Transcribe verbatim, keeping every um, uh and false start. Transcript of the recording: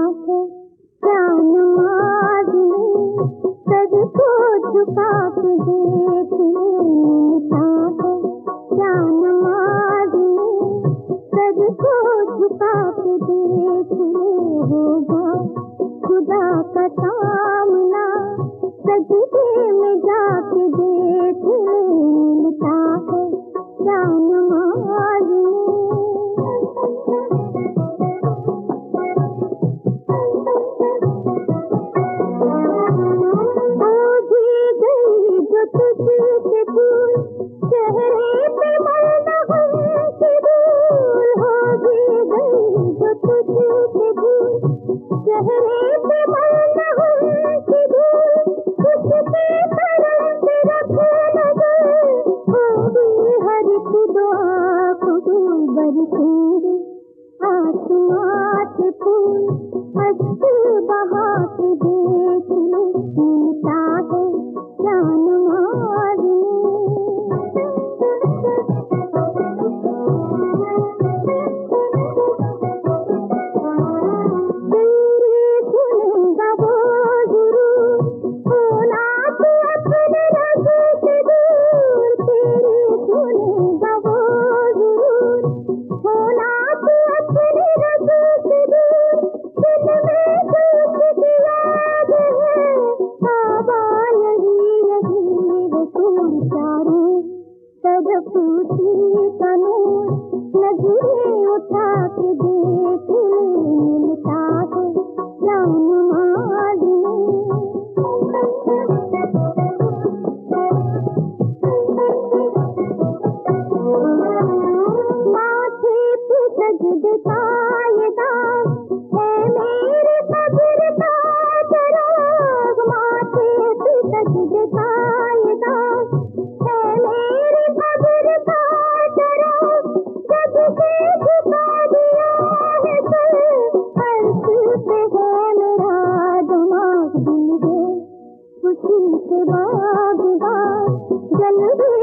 है क्या नमाज में सर को झुका के देख लेता है क्या नमाज में सर को झुका के देख ले होगा खुदा का सामना सजदे में जाके देख लेता है क्या नमाज तुझसे दूर चेहरे पे मरना हमसे दूर हो भी गई जो तुझसे दूर चेहरे पे मरना हमसे दूर उसके तरफ से रखो नजर होगी हर एक दुआ कबूल बरसेंगे आसमां से फूल हंस बहा के देख ले मिलता है क्या नमाज सुनेगा वो जरूर होना तो अपने रंग से दूर तेरे सुनेगा वो जरूर होना तो अपने रंग से दूर दिल में दुख की याद है आबा यही यही रसूल चारों तरफ उसी का नूर नजरें उठा के देख मिलता है क्या नमाज माथे पे सजदे का ये दाग है मेरे कब्र का चराग माथे पे सजदे का ये दाग है मेरे कब्र का चराग जब से झुका दिया है सर अर्श पे है मेरा दिमाग दिल है खुशी से बाग बाग जल